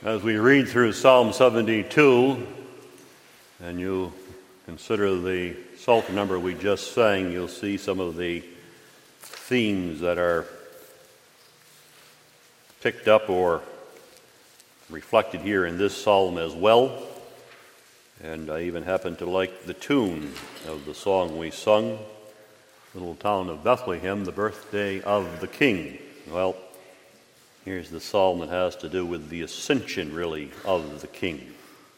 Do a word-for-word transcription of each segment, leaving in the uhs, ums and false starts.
As we read through Psalm seventy-two, and you consider the Psalter number we just sang, you'll see some of the themes that are picked up or reflected here in this psalm as well. And I even happen to like the tune of the song we sung, Little Town of Bethlehem, the birthday of the King. Well, here's the psalm that has to do with the ascension, really, of the King.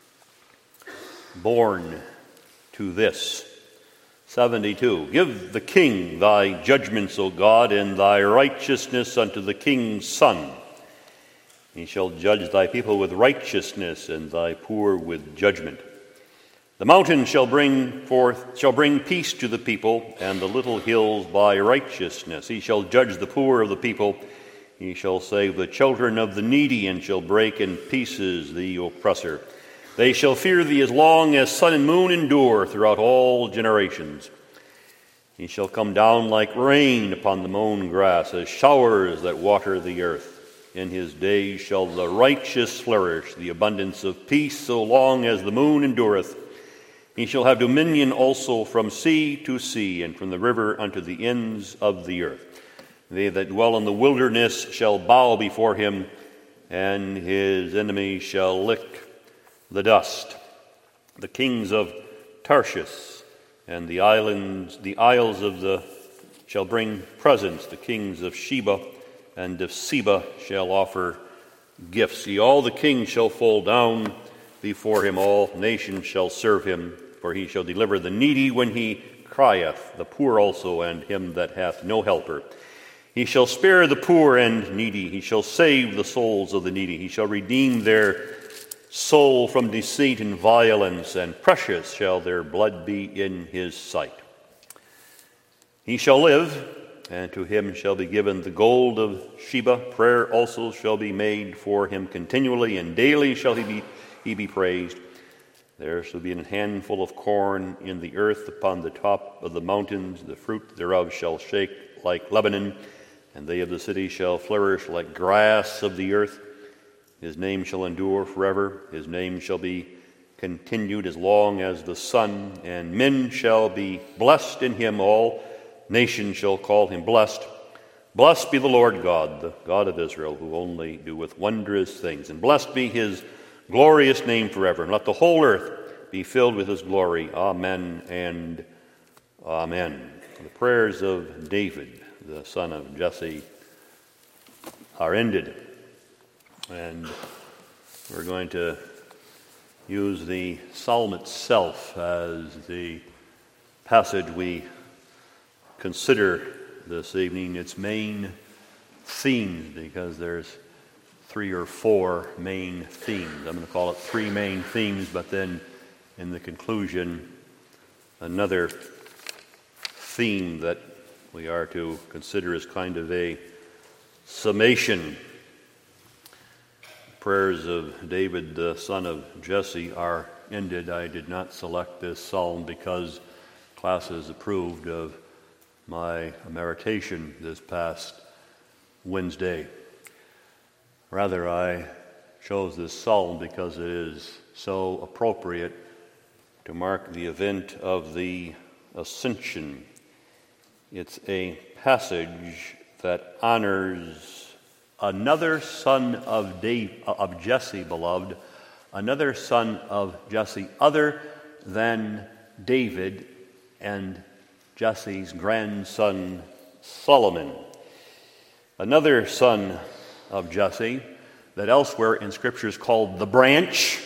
Born to this. seventy-two. Give the King thy judgments, O God, and thy righteousness unto the King's Son. He shall judge thy people with righteousness, and thy poor with judgment. The mountains shall bring forth, shall bring peace to the people, and the little hills by righteousness. He shall judge the poor of the people. He shall save the children of the needy, and shall break in pieces the oppressor. They shall fear thee as long as sun and moon endure throughout all generations. He shall come down like rain upon the mown grass, as showers that water the earth. In his days shall the righteous flourish, the abundance of peace so long as the moon endureth. He shall have dominion also from sea to sea, and from the river unto the ends of the earth. They that dwell in the wilderness shall bow before him, and his enemies shall lick the dust. The kings of Tarshish and the islands, the isles of the shall bring presents. The kings of Sheba and of Seba shall offer gifts. See, all the kings shall fall down before him. All nations shall serve him. For he shall deliver the needy when he crieth, the poor also, and him that hath no helper. He shall spare the poor and needy. He shall save the souls of the needy. He shall redeem their soul from deceit and violence, and precious shall their blood be in his sight. He shall live, and to him shall be given the gold of Sheba. Prayer also shall be made for him continually, and daily shall he be, he be praised. There shall be an handful of corn in the earth upon the top of the mountains. The fruit thereof shall shake like Lebanon, and they of the city shall flourish like grass of the earth. His name shall endure forever. His name shall be continued as long as the sun, and men shall be blessed in him. All nations shall call him blessed. Blessed be the Lord God, the God of Israel, who only doeth wondrous things. And blessed be his glorious name forever. And let the whole earth be filled with his glory. Amen and amen. The prayers of David, the son of Jesse, are ended. And we're going to use the psalm itself as the passage we consider this evening, its main themes, because there's three or four main themes. I'm going to call it three main themes, but then in the conclusion, another theme that we are to consider as kind of a summation. The prayers of David, the son of Jesse, are ended. I did not select this psalm because classes approved of my meditation this past Wednesday. Rather, I chose this psalm because it is so appropriate to mark the event of the Ascension. It's a passage that honors another son of Dave, of Jesse, beloved, another son of Jesse, other than David and Jesse's grandson Solomon. Another son of Jesse that elsewhere in Scripture is called the branch,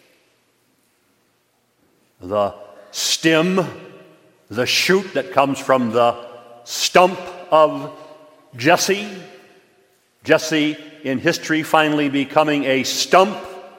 the stem, the shoot that comes from the stump of Jesse. Jesse in history finally becoming a stump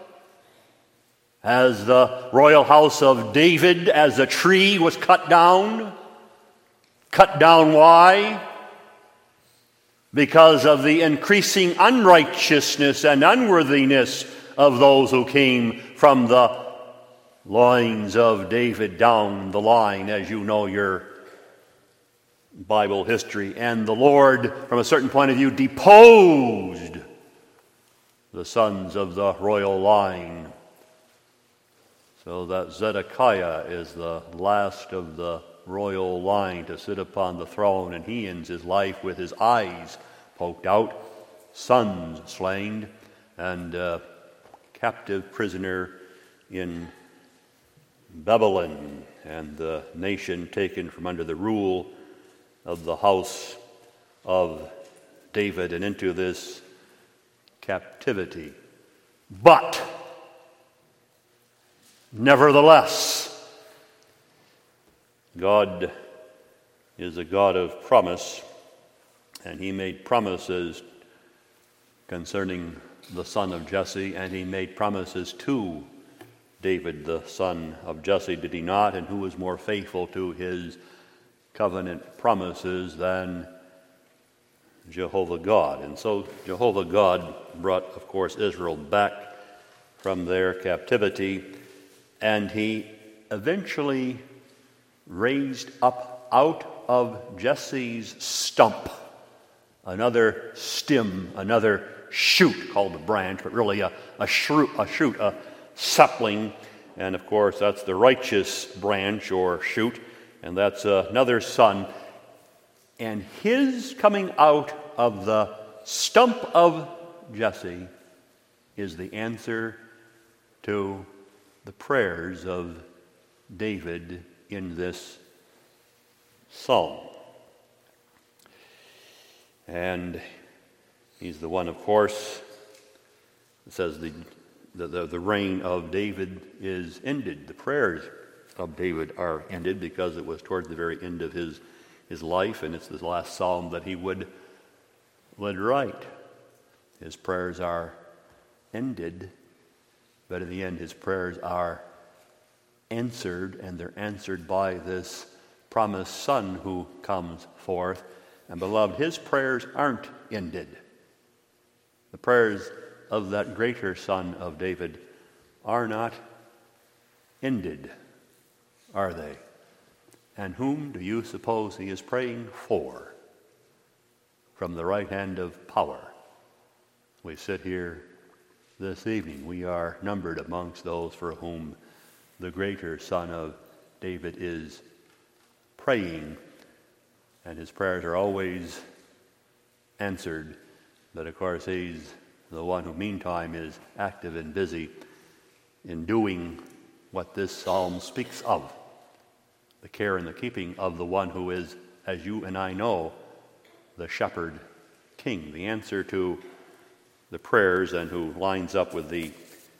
as the royal house of David, as a tree was cut down. Cut down why? Because of the increasing unrighteousness and unworthiness of those who came from the loins of David down the line, as you know your Bible history. And the Lord, from a certain point of view, deposed the sons of the royal line, so that Zedekiah is the last of the royal line to sit upon the throne, and he ends his life with his eyes poked out, sons slain, and a captive prisoner in Babylon, and the nation taken from under the rule of the house of David and into this captivity. But nevertheless, God is a God of promise, and he made promises concerning the son of Jesse, and he made promises to David, the son of Jesse, did he not? And who was more faithful to his covenant promises than Jehovah God? And so Jehovah God brought, of course, Israel back from their captivity, and he eventually raised up out of Jesse's stump another stem, another shoot called a branch, but really a, a, shoot, a shoot, a sapling. And of course, that's the righteous branch or shoot, and that's uh, another son. And his coming out of the stump of Jesse is the answer to the prayers of David in this psalm. And he's the one, of course, that says the, the, the, the reign of David is ended. The prayers of David are ended because it was towards the very end of his, his life, and it's the last psalm that he would, would write. His prayers are ended, but in the end his prayers are answered, and they're answered by this promised son who comes forth. And beloved, his prayers aren't ended. The prayers of that greater son of David are not ended, are they? And whom do you suppose he is praying for from the right hand of power? We sit here this evening. We are numbered amongst those for whom the greater son of David is praying, and his prayers are always answered. But of course, he's the one who meantime is active and busy in doing what this psalm speaks of, the care and the keeping of the one who is, as you and I know, the shepherd king, the answer to the prayers, and who lines up with the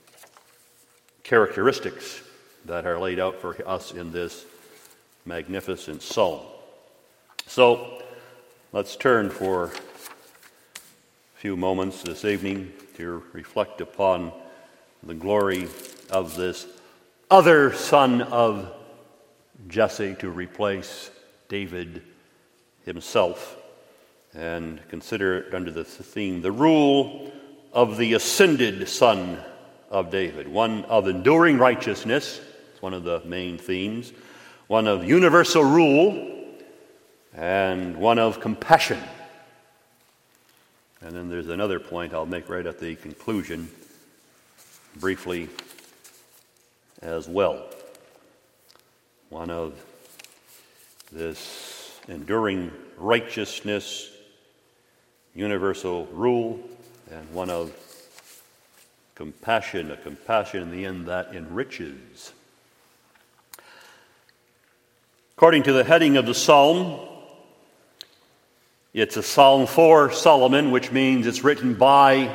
characteristics that are laid out for us in this magnificent psalm. So let's turn for a few moments this evening to reflect upon the glory of this other son of Jesse to replace David himself, and consider it under the theme, the rule of the ascended son of David, one of enduring righteousness. It's one of the main themes, one of universal rule, and one of compassion. And then there's another point I'll make right at the conclusion, briefly as well. One of this enduring righteousness, universal rule, and one of compassion, a compassion in the end that enriches. According to the heading of the psalm, it's a psalm for Solomon, which means it's written by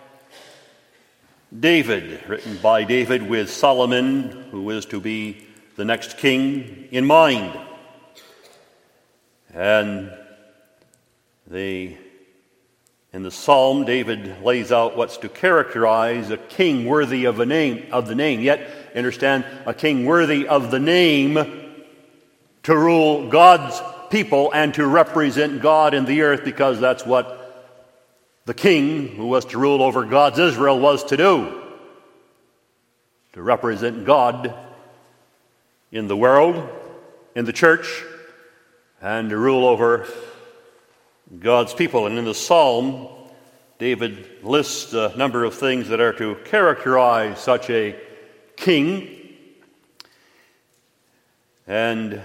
David, written by David with Solomon, who is to be the next king, in mind. And the in the psalm, David lays out what's to characterize a king worthy of a name of the name. Yet, understand, a king worthy of the name to rule God's people and to represent God in the earth, because that's what the king who was to rule over God's Israel was to do. To represent God in the world, in the church, and to rule over God's people. And in the psalm, David lists a number of things that are to characterize such a king, and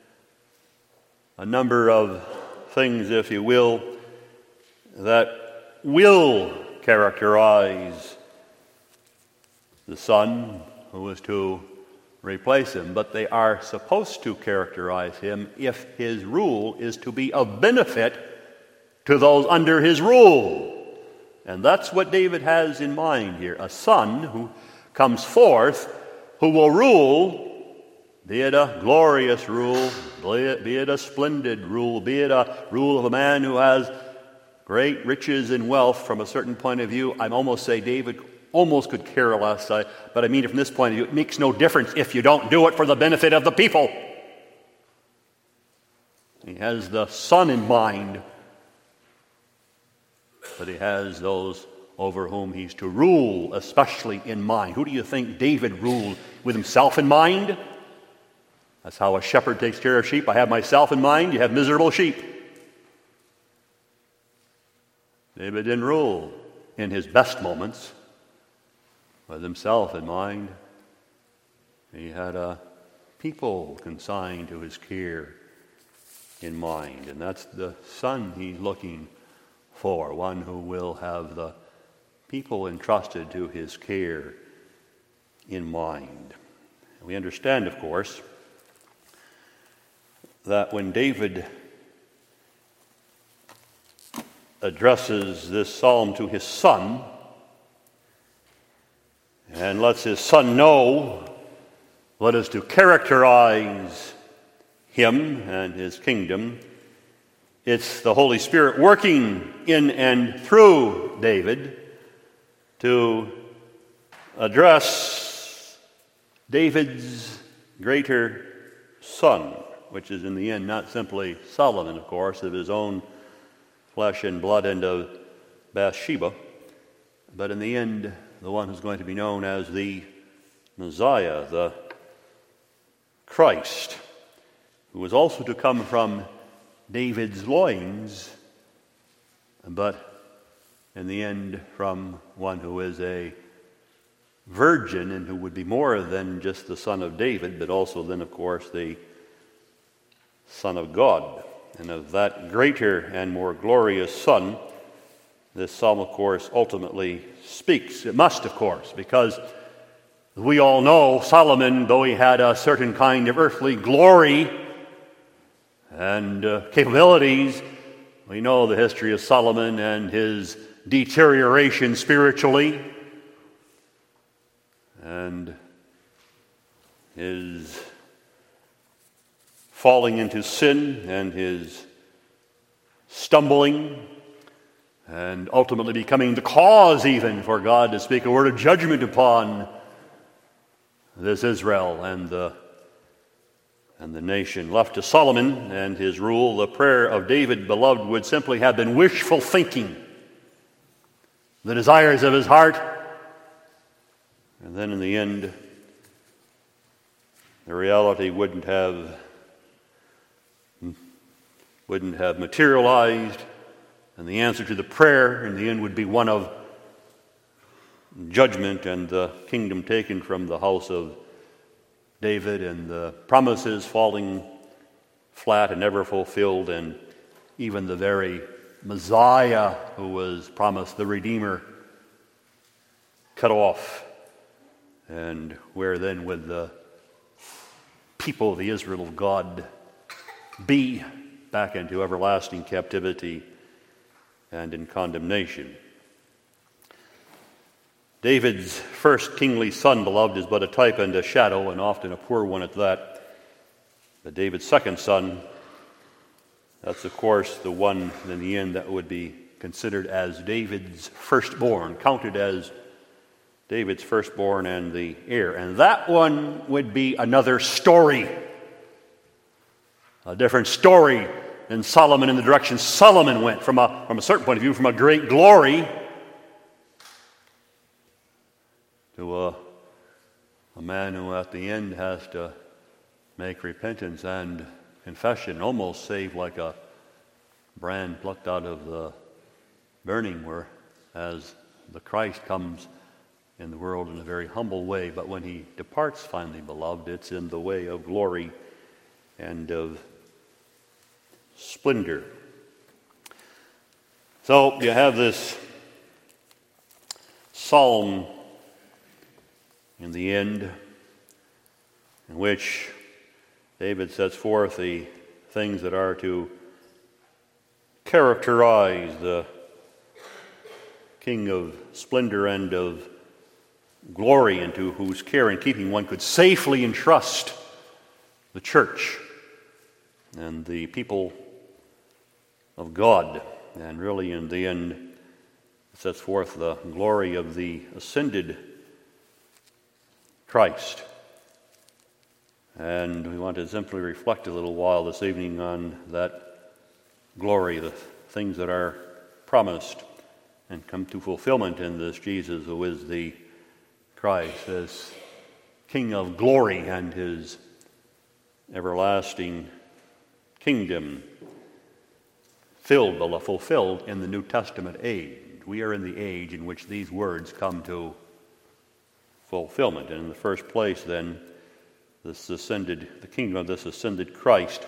a number of things, if you will, that will characterize the son who is to replace him, but they are supposed to characterize him if his rule is to be of benefit to those under his rule. And that's what David has in mind here, a son who comes forth who will rule, be it a glorious rule, be it, be it a splendid rule, be it a rule of a man who has great riches and wealth. From a certain point of view, I'd almost say David almost could care less, but I mean it from this point of view, it makes no difference if you don't do it for the benefit of the people. He has the son in mind, but he has those over whom he's to rule, especially in mind. Who do you think David ruled? With himself in mind? That's how a shepherd takes care of sheep. I have myself in mind, you have miserable sheep. David didn't rule in his best moments with himself in mind. He had a people consigned to his care in mind, and that's the son he's looking for, one who will have the people entrusted to his care in mind. We understand, of course, that when David addresses this psalm to his son and lets his son know what is to characterize him and his kingdom, it's the Holy Spirit working in and through David to address David's greater son, which is in the end not simply Solomon, of course, of his own flesh and blood and of Bathsheba, but in the end the one who's going to be known as the Messiah, the Christ, who was also to come from David's loins, but in the end from one who is a virgin and who would be more than just the son of David, but also then, of course, the Son of God. And of that greater and more glorious Son, this psalm, of course, ultimately speaks. It must, of course, because we all know Solomon, though he had a certain kind of earthly glory and uh, capabilities, we know the history of Solomon and his deterioration spiritually and his falling into sin and his stumbling and ultimately becoming the cause even for God to speak a word of judgment upon this Israel and the and the nation. Left to Solomon and his rule, the prayer of David, beloved, would simply have been wishful thinking, the desires of his heart, and then in the end, the reality wouldn't have wouldn't have materialized, and the answer to the prayer in the end would be one of judgment and the kingdom taken from the house of David and the promises falling flat and never fulfilled, and even the very Messiah who was promised, the Redeemer, cut off. And where then would the people of the Israel of God be? Back into everlasting captivity and in condemnation. David's first kingly son, beloved, is but a type and a shadow, and often a poor one at that. But David's second son, that's of course the one in the end that would be considered as David's firstborn, counted as David's firstborn and the heir. And that one would be another story. A different story than Solomon in the direction Solomon went from a, from a certain point of view, from a great glory to a, a man who at the end has to make repentance and confession, almost saved like a brand plucked out of the burning where as the Christ comes in the world in a very humble way, but when he departs finally, beloved, it's in the way of glory and of splendor. So you have this psalm in the end in which David sets forth the things that are to characterize the King of splendor and of glory, into whose care and keeping one could safely entrust the church and the people of God. And really in the end it sets forth the glory of the ascended Christ. And we want to simply reflect a little while this evening on that glory, the things that are promised and come to fulfillment in this Jesus who is the Christ, as King of glory, and his everlasting kingdom filled, fulfilled in the New Testament age. We are in the age in which these words come to fulfillment. And in the first place, then, this ascended, the kingdom of this ascended Christ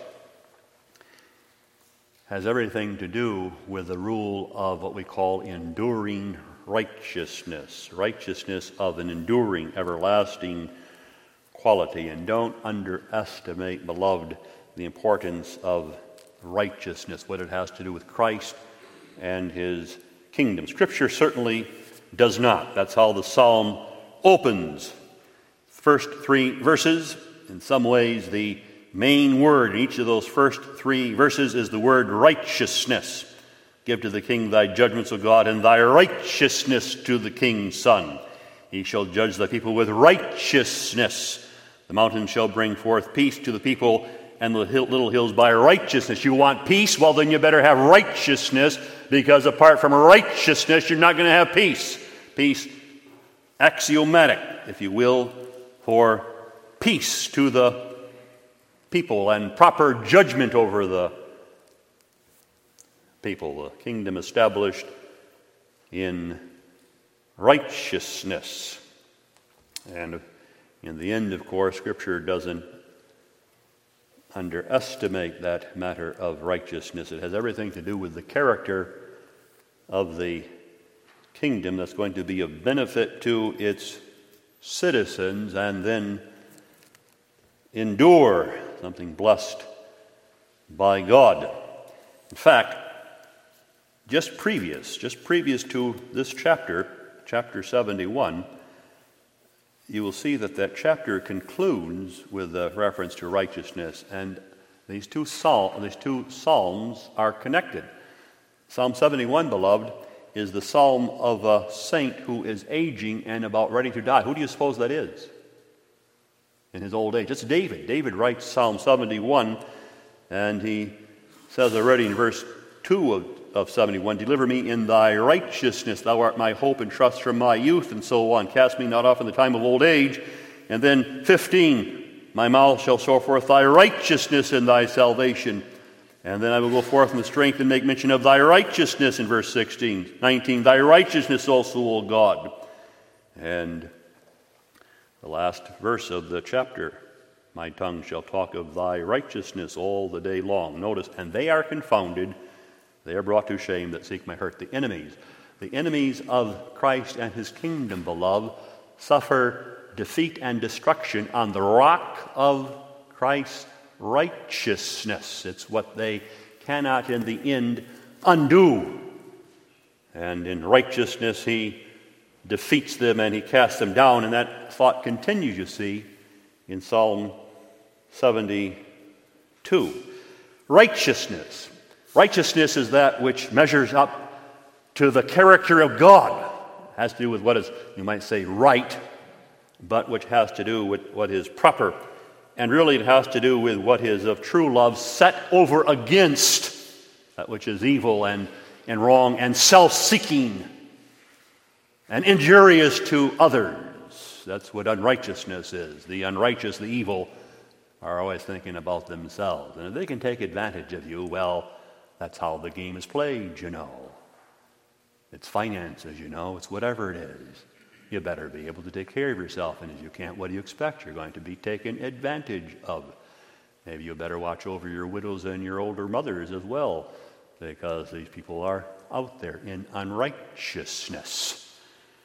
has everything to do with the rule of what we call enduring righteousness, righteousness of an enduring, everlasting quality. And don't underestimate, beloved, the importance of righteousness, what it has to do with Christ and his kingdom. Scripture certainly does not. That's how the psalm opens. First three verses, in some ways the main word in each of those first three verses is the word righteousness. Give to the king thy judgments, O God, and thy righteousness to the king's son. He shall judge the people with righteousness. The mountains shall bring forth peace to the people, and the little hills by righteousness. You want peace? Well, then you better have righteousness, because apart from righteousness, you're not going to have peace. Peace, axiomatic, if you will, for peace to the people and proper judgment over the people. The kingdom established in righteousness. And in the end, of course, Scripture doesn't underestimate that matter of righteousness. It has everything to do with the character of the kingdom that's going to be of benefit to its citizens and then endure, something blessed by God. In fact, just previous, just previous to this chapter, chapter seventy-one, you will see that that chapter concludes with a reference to righteousness, and these two, psalm, these two psalms are connected. Psalm seventy-one, beloved, is the psalm of a saint who is aging and about ready to die. Who do you suppose that is in his old age? It's David. David writes Psalm seventy-one, and he says already in verse two of, of seventy-one, deliver me in thy righteousness, thou art my hope and trust from my youth, and so on. Cast me not off in the time of old age. And then fifteen, my mouth shall show forth thy righteousness and thy salvation. And then I will go forth in the strength and make mention of thy righteousness in verse sixteen. nineteen, thy righteousness also, O God. And the last verse of the chapter, my tongue shall talk of thy righteousness all the day long. Notice, and they are confounded, they are brought to shame that seek my hurt. The enemies, the enemies of Christ and his kingdom, beloved, suffer defeat and destruction on the rock of Christ's righteousness. It's what they cannot in the end undo. And in righteousness he defeats them and he casts them down. And that thought continues, you see, in Psalm seventy-two. Righteousness. Righteousness is that which measures up to the character of God. It has to do with what is, you might say, right, but which has to do with what is proper. And really it has to do with what is of true love set over against that which is evil and, and wrong and self-seeking and injurious to others. That's what unrighteousness is. The unrighteous, the evil, are always thinking about themselves. And if they can take advantage of you, well, that's how the game is played, you know. It's finances, you know. It's whatever it is. You better be able to take care of yourself. And if you can't, what do you expect? You're going to be taken advantage of. Maybe you better watch over your widows and your older mothers as well, because these people are out there in unrighteousness.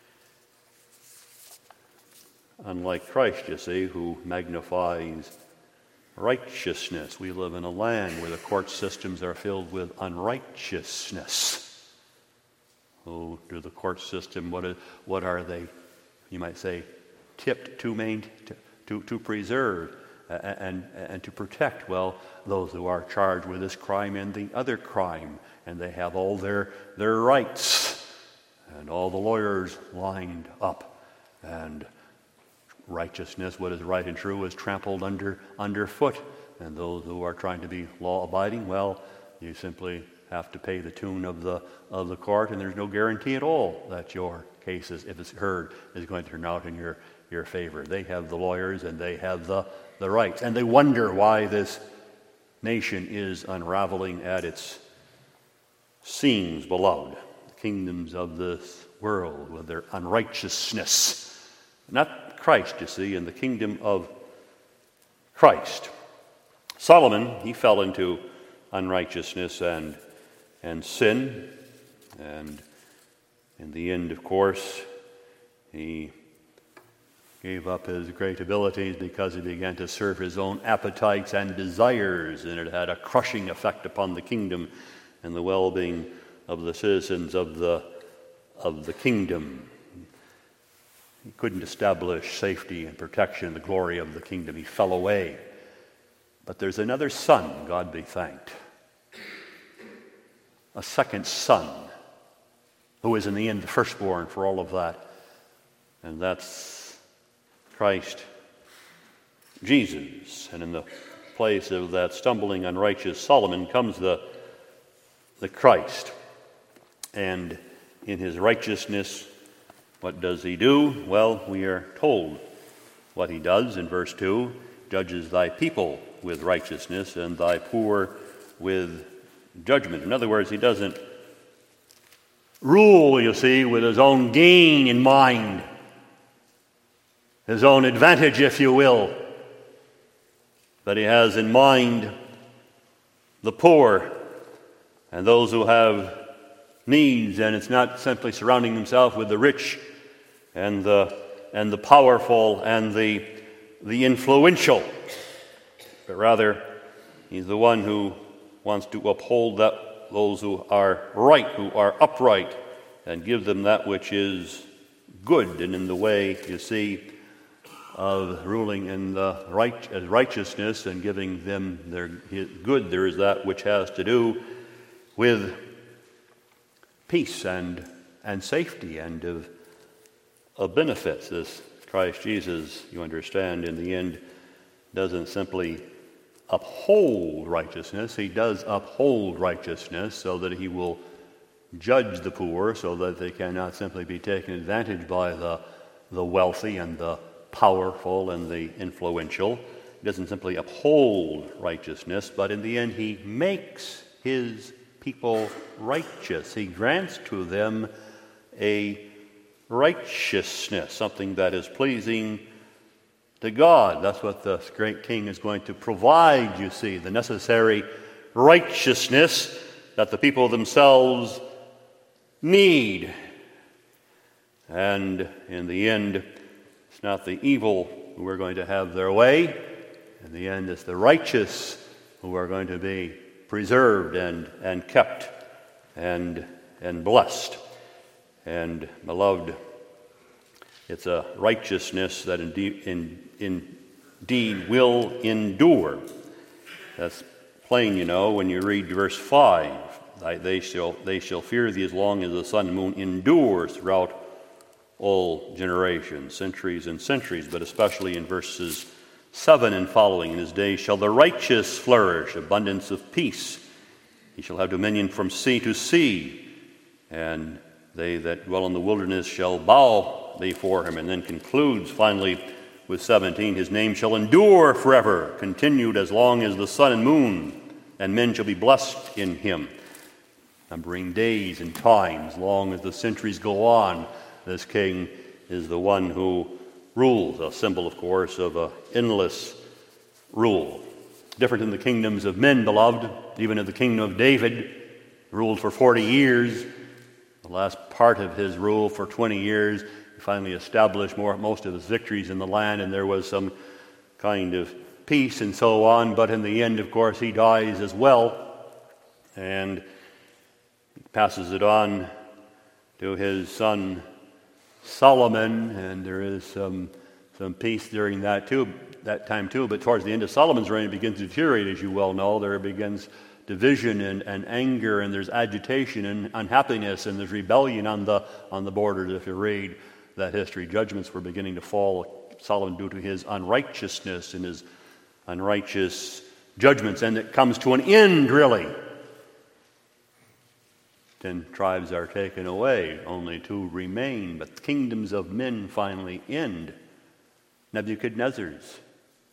Unlike Christ, you see, who magnifies righteousness. We live in a land where the court systems are filled with unrighteousness. Oh, to the court system, what, is, what are they, you might say, tipped to, main, to, to, to preserve and, and, and to protect? Well, those who are charged with this crime and the other crime, and they have all their, their rights, and all the lawyers lined up, and righteousness, what is right and true, is trampled under underfoot. And those who are trying to be law-abiding, well, you simply have to pay the tune of the of the court, and there's no guarantee at all that your case, is, if it's heard, is going to turn out in your, your favor. They have the lawyers, and they have the, the rights. And they wonder why this nation is unraveling at its seams, beloved. The kingdoms of this world with their unrighteousness. Not Christ, you see, in the kingdom of Christ. Solomon, he fell into unrighteousness and and sin, and in the end, of course, he gave up his great abilities because he began to serve his own appetites and desires, and it had a crushing effect upon the kingdom and the well-being of the citizens of the of the kingdom. He couldn't establish safety and protection and the glory of the kingdom. He fell away. But there's another son, God be thanked. A second son, who is in the end the firstborn for all of that. And that's Christ Jesus. And in the place of that stumbling, unrighteous Solomon comes the, the Christ. And in his righteousness, what does he do? Well, we are told what he does in verse two. Judges thy people with righteousness and thy poor with judgment. In other words, he doesn't rule, you see, with his own gain in mind, his own advantage, if you will, but he has in mind the poor and those who have needs, and it's not simply surrounding himself with the rich and the and the powerful and the the influential, but rather he's the one who wants to uphold that those who are right, who are upright, and give them that which is good. And in the way, you see, of ruling in the right as righteousness and giving them their good, there is that which has to do with peace and and safety and of, of benefits. This Christ Jesus, you understand, in the end doesn't simply uphold righteousness. He does uphold righteousness so that he will judge the poor, so that they cannot simply be taken advantage by the, the wealthy and the powerful and the influential. He doesn't simply uphold righteousness, but in the end he makes his people righteous. He grants to them a righteousness, something that is pleasing to God. That's what the great king is going to provide, you see, the necessary righteousness that the people themselves need. And in the end, it's not the evil who are going to have their way. In the end, it's the righteous who are going to be preserved and, and kept and, and blessed. And beloved, it's a righteousness that indeed, in, indeed will endure. That's plain, you know, when you read verse five. They shall, they shall fear thee as long as the sun and moon endures throughout all generations, centuries and centuries, but especially in verses seven and following. In his days shall the righteous flourish, abundance of peace. He shall have dominion from sea to sea, and they that dwell in the wilderness shall bow before him. And then concludes finally with seventeen, his name shall endure forever, continued as long as the sun and moon, and men shall be blessed in him. numbering days and times, long as the centuries go on. This king is the one who rules, a symbol, of course, of an endless rule. Different in the kingdoms of men, beloved. Even in the kingdom of David, ruled for forty years. The last part of his rule for twenty years, he finally established more, most of his victories in the land, and there was some kind of peace and so on. But in the end, of course, he dies as well, and passes it on to his son Solomon, and there is some some peace during that too, that time too. But towards the end of Solomon's reign, it begins to deteriorate, as you well know. There begins division and, and anger, and there's agitation and unhappiness, and there's rebellion on the on the borders. If you read that history, judgments were beginning to fall Solomon due to his unrighteousness and his unrighteous judgments, and it comes to an end, really. Ten tribes are taken away, only two remain, but the kingdoms of men finally end. Nebuchadnezzar's,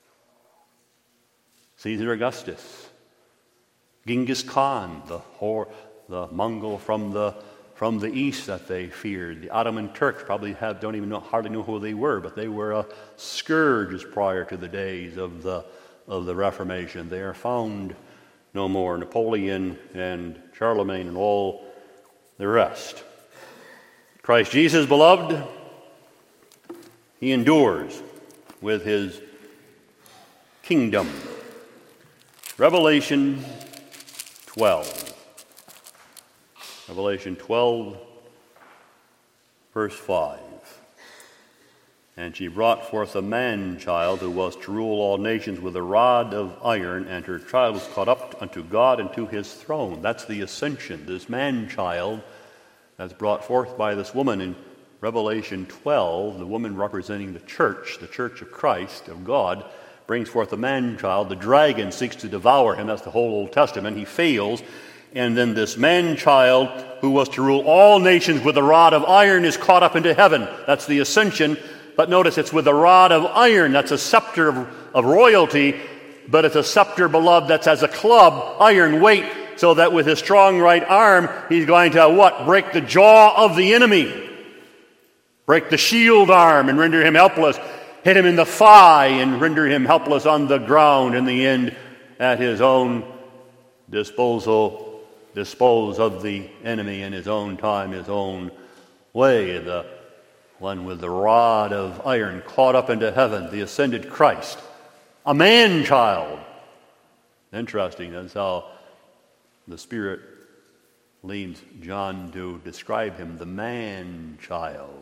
Caesar Augustus, Genghis Khan, the whore, the Mongol from the from the east that they feared. The Ottoman Turks probably have don't even know, hardly know who they were, but they were a scourge prior to the days of the of the Reformation. They are found no more. Napoleon and Charlemagne and all the rest. Christ Jesus, beloved, he endures with his kingdom. Revelation twelve. Revelation twelve, verse five. And she brought forth a man-child who was to rule all nations with a rod of iron, and her child was caught up unto God and to his throne. That's the ascension, this man-child that's brought forth by this woman in Revelation twelve, the woman representing the church, the church of Christ, of God, brings forth a man-child. The dragon seeks to devour him. That's the whole Old Testament. He fails. And then this man-child who was to rule all nations with a rod of iron is caught up into heaven. That's the ascension. But notice it's with a rod of iron. That's a scepter of, of royalty, but it's a scepter, beloved, that's as a club, iron weight, so that with his strong right arm, he's going to what? Break the jaw of the enemy. Break the shield arm and render him helpless. Hit him in the thigh and render him helpless on the ground. In the end, at his own disposal, dispose of the enemy in his own time, his own way. The one with the rod of iron caught up into heaven, the ascended Christ, a man-child. Interesting, that's how the Spirit leads John to describe him, the man-child,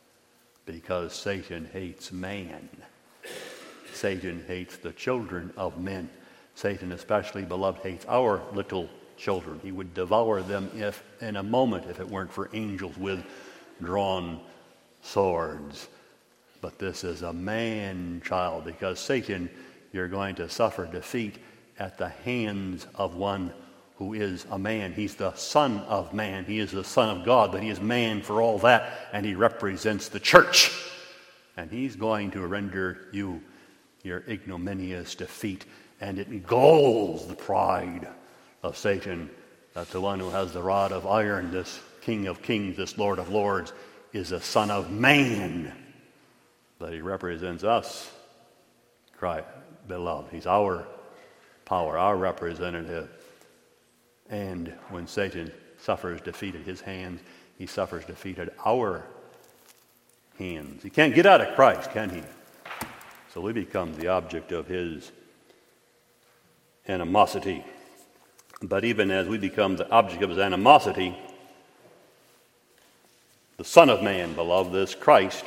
because Satan hates man. Satan hates the children of men. Satan, especially, beloved, hates our little children. He would devour them if, in a moment, if it weren't for angels with drawn swords. But this is a man-child, because Satan, you're going to suffer defeat at the hands of one who is a man. He's the Son of Man. He is the Son of God, but he is man for all that, and he represents the church. And he's going to render you your ignominious defeat, and it galls the pride of Satan that the one who has the rod of iron, this King of Kings, this Lord of Lords, is a Son of Man. But he represents us, Christ, beloved. He's our power, our representative. And when Satan suffers defeat at his hands, he suffers defeat at our hands. He can't get out of Christ, can he? So we become the object of his animosity. But even as we become the object of his animosity, the Son of Man, beloved, this Christ,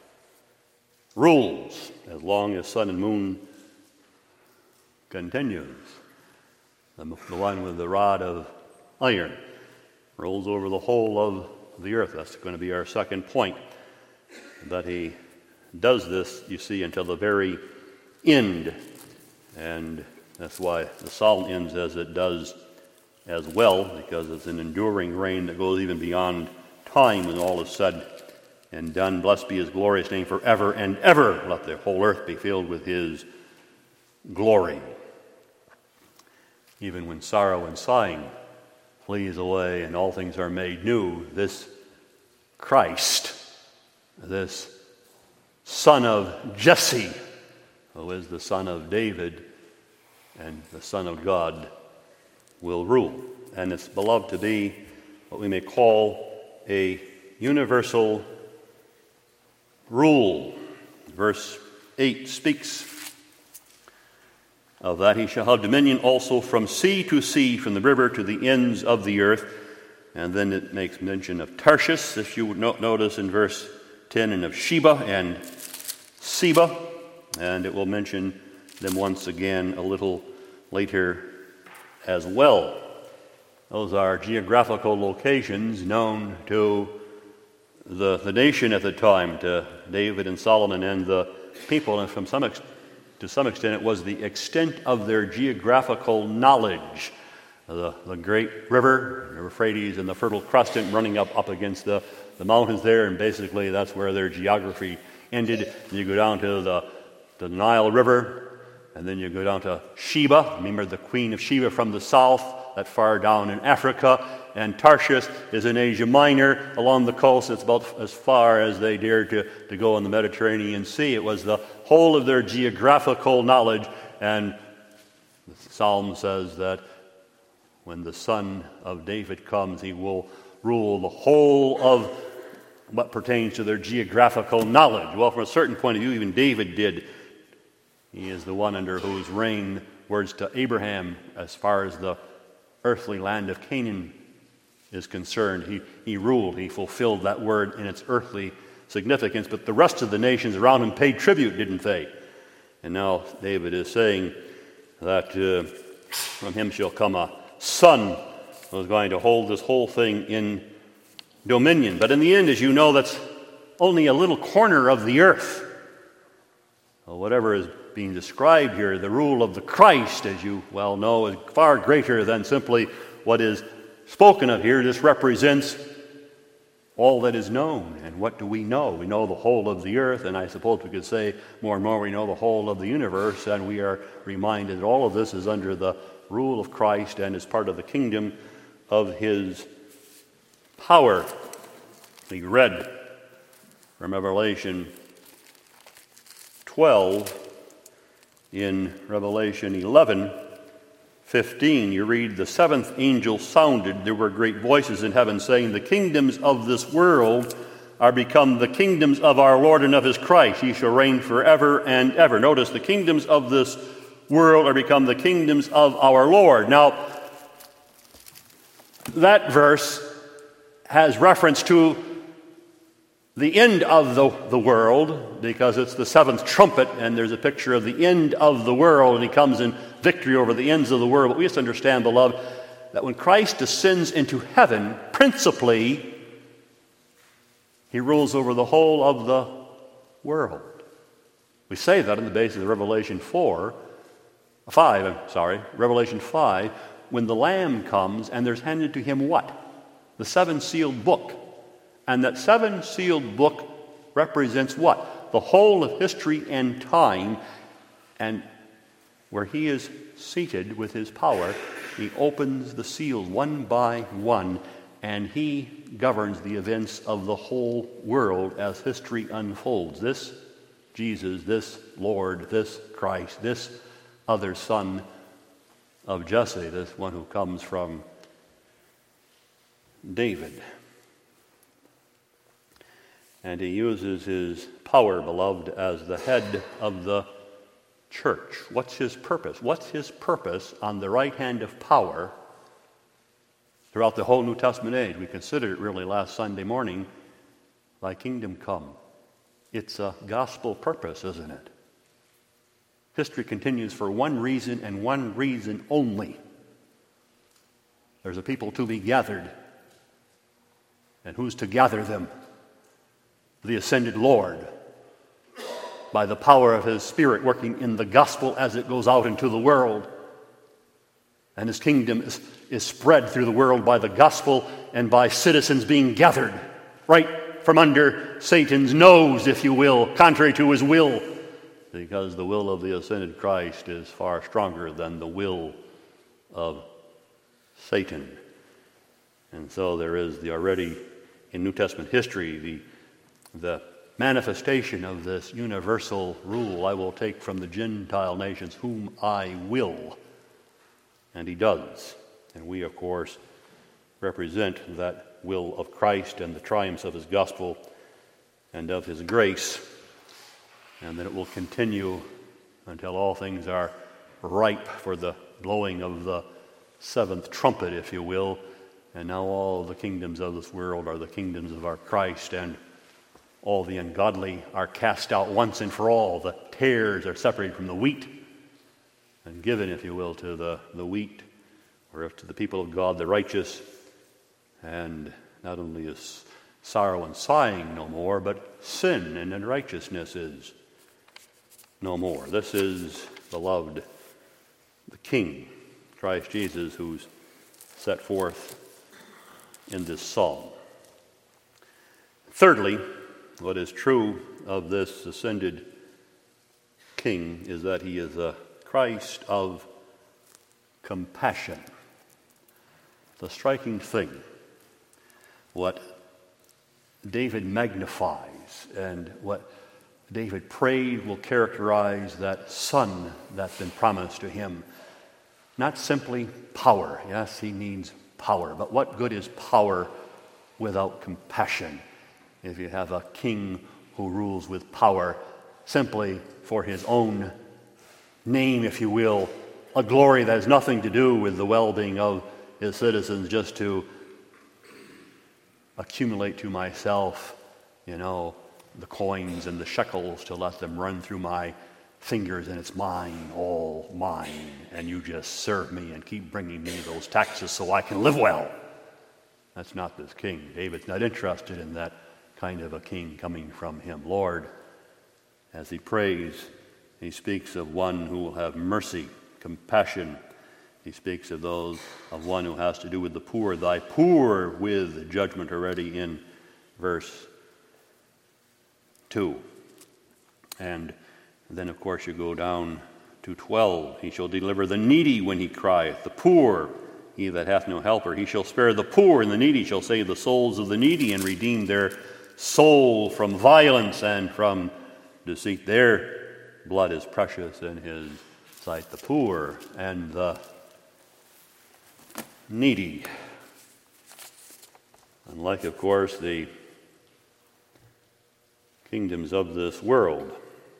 rules as long as sun and moon continues. The, the one with the rod of iron rolls over the whole of the earth. That's going to be our second point. But he does this, you see, until the very end. And that's why the psalm ends as it does as well, because it's an enduring reign that goes even beyond time when all is said and done. Blessed be his glorious name forever and ever. Let the whole earth be filled with his glory. Even when sorrow and sighing flees away and all things are made new. This Christ, this son of Jesse, who is the son of David and the Son of God, will rule. And it's beloved to be what we may call a universal rule. Verse eight speaks of that. He shall have dominion also from sea to sea, from the river to the ends of the earth. And then it makes mention of Tarshish, if you would notice in verse ten, and of Sheba and Seba. And it will mention them once again a little later as well. Those are geographical locations known to the, the nation at the time, to David and Solomon and the people, and from some ex- to some extent it was the extent of their geographical knowledge. The, the great river, the Euphrates, and the Fertile Crescent running up, up against the, the mountains there, and basically that's where their geography ended. And you go down to the, the Nile River, and then you go down to Sheba. Remember the Queen of Sheba from the south, that far down in Africa. And Tarshish is in Asia Minor along the coast. It's about as far as they dared to, to go in the Mediterranean Sea. It was the whole of their geographical knowledge. And the Psalm says that when the Son of David comes, he will rule the whole of what pertains to their geographical knowledge. Well, from a certain point of view, even David did. He is the one under whose reign, words to Abraham, as far as the earthly land of Canaan is concerned. He, he ruled, he fulfilled that word in its earthly significance. But the rest of the nations around him paid tribute, didn't they? And now David is saying that uh, from him shall come a son who is going to hold this whole thing in dominion. But in the end, as you know, that's only a little corner of the earth. Well, whatever is being described here, the rule of the Christ, as you well know, is far greater than simply what is spoken of here. This represents all that is known. And what do we know? We know the whole of the earth, and I suppose we could say more and more we know the whole of the universe, and we are reminded that all of this is under the rule of Christ and is part of the kingdom of his power. We read from Revelation twelve. In Revelation eleven fifteen, you read, the seventh angel sounded. There were great voices in heaven saying, the kingdoms of this world are become the kingdoms of our Lord and of his Christ. He shall reign forever and ever. Notice, the kingdoms of this world are become the kingdoms of our Lord. Now, that verse has reference to the end of the, the world, because it's the seventh trumpet, and there's a picture of the end of the world, and he comes in victory over the ends of the world. But we just understand, beloved, that when Christ descends into heaven, principally, he rules over the whole of the world. We say that on the basis of Revelation four, five, I'm sorry, Revelation five, when the Lamb comes, and there's handed to him what? The seven-sealed book. And that seven-sealed book represents what? The whole of history and time. And where he is seated with his power, he opens the seals one by one, and he governs the events of the whole world as history unfolds. This Jesus, this Lord, this Christ, this other son of Jesse, this one who comes from David. And he uses his power, beloved, as the head of the church. What's his purpose? What's his purpose on the right hand of power throughout the whole New Testament age? We considered it really last Sunday morning. Thy kingdom come. It's a gospel purpose, isn't it? History continues for one reason and one reason only. There's a people to be gathered. And who's to gather them? The ascended Lord, by the power of his Spirit working in the gospel as it goes out into the world. And his kingdom is, is spread through the world by the gospel and by citizens being gathered right from under Satan's nose, if you will, contrary to his will, because the will of the ascended Christ is far stronger than the will of Satan. And so there is the already in New Testament history, the, the manifestation of this universal rule, I will take from the Gentile nations whom I will. And he does. And we, of course, represent that will of Christ and the triumphs of his gospel and of his grace, and that it will continue until all things are ripe for the blowing of the seventh trumpet, if you will. And now all the kingdoms of this world are the kingdoms of our Christ, and all the ungodly are cast out once and for all. The tares are separated from the wheat and given, if you will, to the, the wheat, or if to the people of God, the righteous. And not only is sorrow and sighing no more, but sin and unrighteousness is no more. This is, beloved, the King, Christ Jesus, who's set forth in this psalm. Thirdly, what is true of this ascended King is that he is a Christ of compassion. The striking thing, what David magnifies and what David prayed will characterize that son that's been promised to him. Not simply power. Yes, he needs power. But what good is power without compassion? If you have a king who rules with power simply for his own name, if you will, a glory that has nothing to do with the well-being of his citizens, just to accumulate to myself, you know, the coins and the shekels to let them run through my fingers, and it's mine, all mine, and you just serve me and keep bringing me those taxes so I can live well. That's not this king. David's not interested in that kind of a king coming from him. Lord, as he prays, he speaks of one who will have mercy, compassion. He speaks of those, of one who has to do with the poor. Thy poor with judgment, already in verse two. And then, of course, you go down to twelve. He shall deliver the needy when he crieth, the poor, he that hath no helper. He shall spare the poor, and the needy shall save the souls of the needy, and redeem their soul from violence and from deceit. Their blood is precious in his sight. The poor and the needy. Unlike, of course, the kingdoms of this world,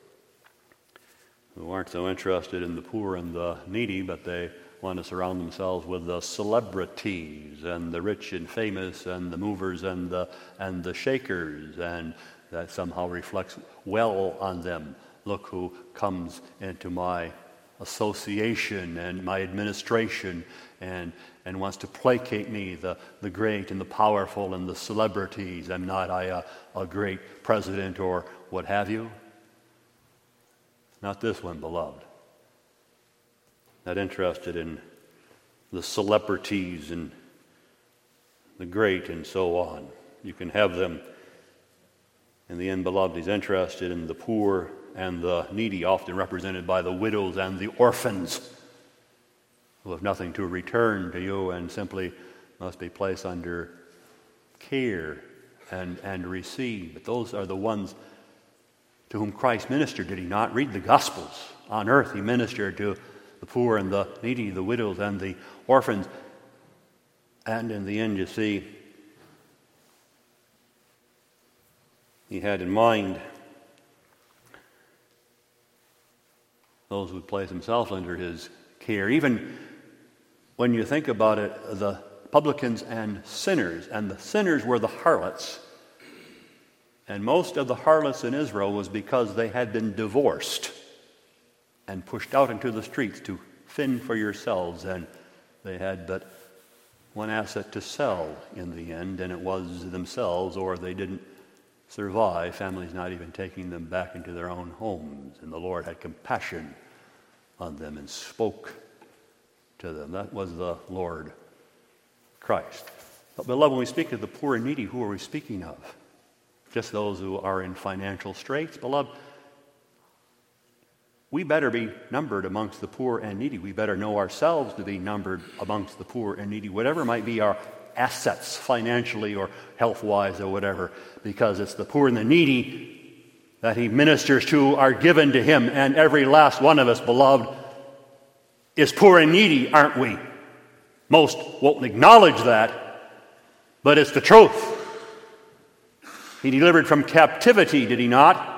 who aren't so interested in the poor and the needy, but they want to surround themselves with the celebrities and the rich and famous and the movers and the and the shakers, and that somehow reflects well on them. Look who comes into my association and my administration and and wants to placate me, the, the great and the powerful and the celebrities. Am not I a, a great president or what have you? Not this one, beloved. Not interested in the celebrities and the great and so on. You can have them. In the end, beloved, he's interested in the poor and the needy, often represented by the widows and the orphans, who have nothing to return to you and simply must be placed under care and, and receive. But those are the ones to whom Christ ministered, did he not? Read the Gospels. On earth he ministered to the poor and the needy, the widows and the orphans. And in the end, you see, he had in mind those who would place themselves under his care. Even when you think about it, the publicans and sinners, and the sinners were the harlots. And most of the harlots in Israel was because they had been divorced and pushed out into the streets to fend for yourselves, and they had but one asset to sell in the end, and it was themselves, or they didn't survive, families not even taking them back into their own homes. And the Lord had compassion on them and spoke to them. That was the Lord Christ. But beloved, when we speak of the poor and needy, who are we speaking of? Just those who are in financial straits? Beloved, we better be numbered amongst the poor and needy. We better know ourselves to be numbered amongst the poor and needy. Whatever might be our assets financially or health-wise or whatever, because it's the poor and the needy that he ministers to are given to him. And every last one of us, beloved, is poor and needy, aren't we? Most won't acknowledge that, but it's the truth. He delivered from captivity, did he not?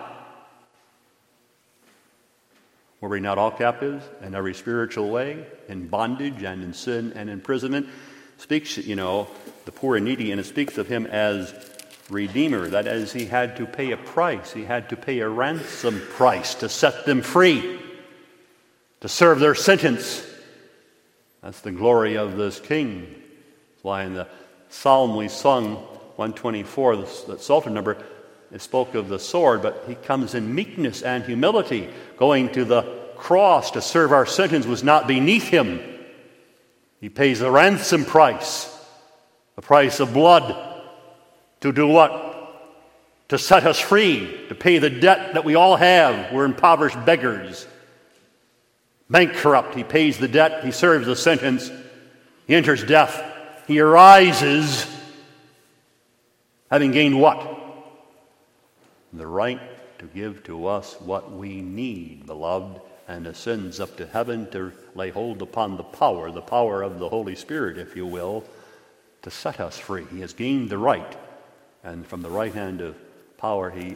Were we not all captives in every spiritual way, in bondage and in sin and imprisonment? Speaks, you know, the poor and needy, and it speaks of him as Redeemer. That is, he had to pay a price. He had to pay a ransom price to set them free, to serve their sentence. That's the glory of this king. That's why in the psalm we sung, one twenty-four, the Psalter number, it spoke of the sword, but he comes in meekness and humility. Going to the cross to serve our sentence was not beneath him. He pays the ransom price, the price of blood, to do what? To set us free, to pay the debt that we all have. We're impoverished beggars, bankrupt. He pays the debt. He serves the sentence. He enters death. He arises, having gained what? The right to give to us what we need, beloved, and ascends up to heaven to lay hold upon the power, the power of the Holy Spirit, if you will, to set us free. He has gained the right, and from the right hand of power, he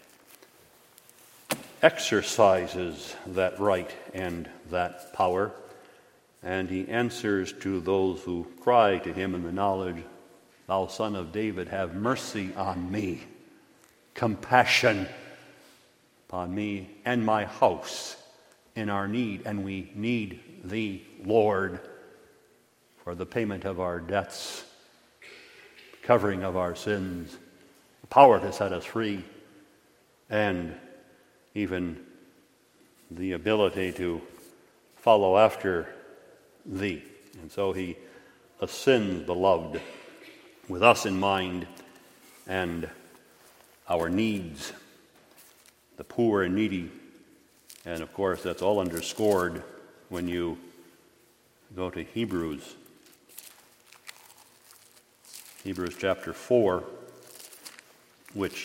exercises that right and that power, and he answers to those who cry to him in the knowledge, "Thou Son of David, have mercy on me." Compassion upon me and my house in our need. And we need thee, Lord, for the payment of our debts, covering of our sins, the power to set us free, and even the ability to follow after thee. And so he ascends, beloved, with us in mind and our needs, the poor and needy. And of course, that's all underscored when you go to Hebrews. Hebrews chapter four, which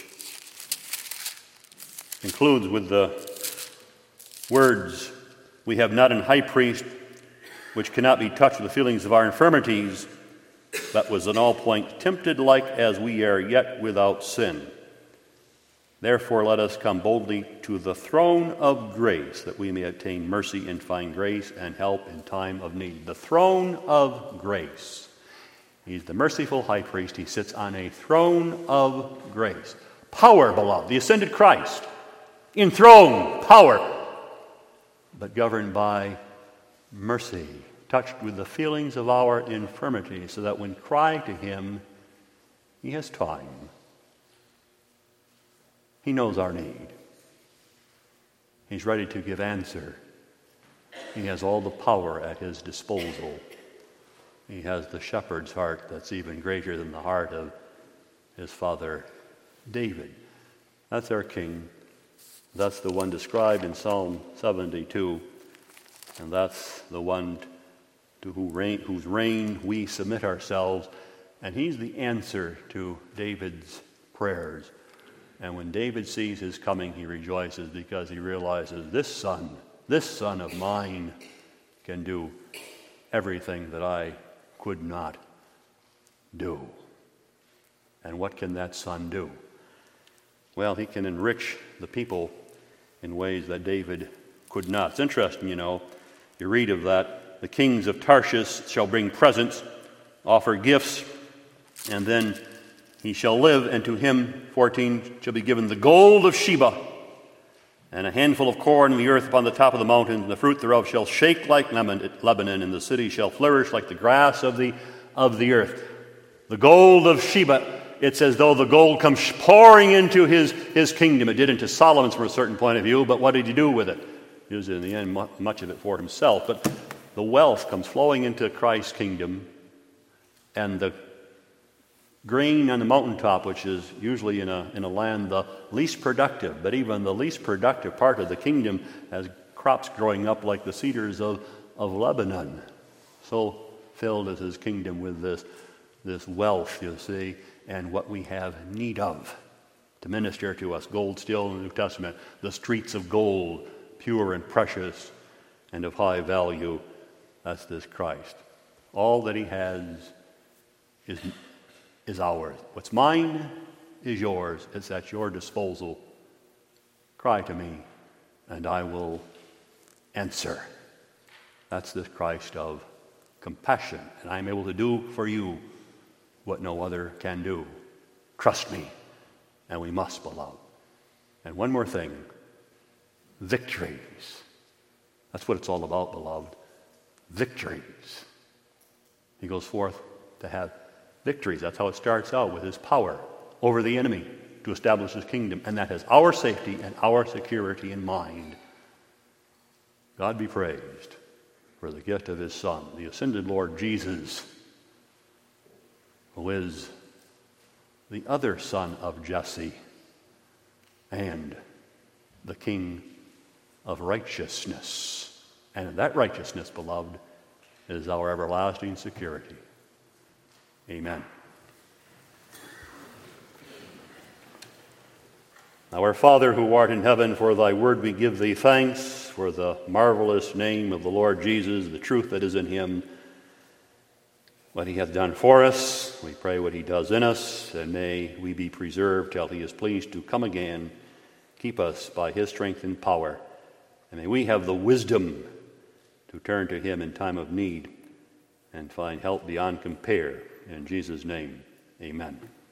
concludes with the words, "We have not an high priest which cannot be touched with the feelings of our infirmities, but was in all points tempted like as we are, yet without sin. Therefore, let us come boldly to the throne of grace, that we may obtain mercy and find grace and help in time of need." The throne of grace. He's the merciful high priest. He sits on a throne of grace. Power, beloved, the ascended Christ. Enthroned, power, but governed by mercy, touched with the feelings of our infirmity, so that when crying to him, he has time. He knows our need. He's ready to give answer. He has all the power at his disposal. He has the shepherd's heart that's even greater than the heart of his father David. That's our king. That's the one described in Psalm seventy-two. And that's the one to who reign, whose reign we submit ourselves. And he's the answer to David's prayers. And when David sees his coming, he rejoices because he realizes this son, this son of mine can do everything that I could not do. And what can that son do? Well, he can enrich the people in ways that David could not. It's interesting, you know, you read of that. The kings of Tarshish shall bring presents, offer gifts, and then he shall live, and to him, fourteen, shall be given the gold of Sheba, and a handful of corn in the earth upon the top of the mountains, and the fruit thereof shall shake like Lebanon, and the city shall flourish like the grass of the, of the earth. The gold of Sheba, it's as though the gold comes pouring into his, his kingdom. It did into Solomon's from a certain point of view, but what did he do with it? He used it in the end, much of it for himself. But the wealth comes flowing into Christ's kingdom, and the grain on the mountaintop, which is usually in a in a land the least productive, but even the least productive part of the kingdom has crops growing up like the cedars of, of Lebanon. So filled is his kingdom with this this wealth, you see, and what we have need of to minister to us. Gold still in the New Testament, the streets of gold, pure and precious and of high value. That's this Christ. All that he has is, is ours. What's mine is yours. It's at your disposal. Cry to me, and I will answer. That's this Christ of compassion, and I'm able to do for you what no other can do. Trust me, and we must, beloved. And one more thing, victories. That's what it's all about, beloved. Victories. He goes forth to have victories. That's how it starts out, with his power over the enemy to establish his kingdom, and that has our safety and our security in mind. God be praised for the gift of his Son, the ascended Lord Jesus, who is the other son of Jesse and the King of righteousness. And that righteousness, beloved, is our everlasting security. Amen. Our Father who art in heaven, for thy word we give thee thanks, for the marvelous name of the Lord Jesus, the truth that is in him, what he hath done for us. We pray what he does in us, and may we be preserved till he is pleased to come again. Keep us by his strength and power, and may we have the wisdom to turn to him in time of need and find help beyond compare. In Jesus' name, amen.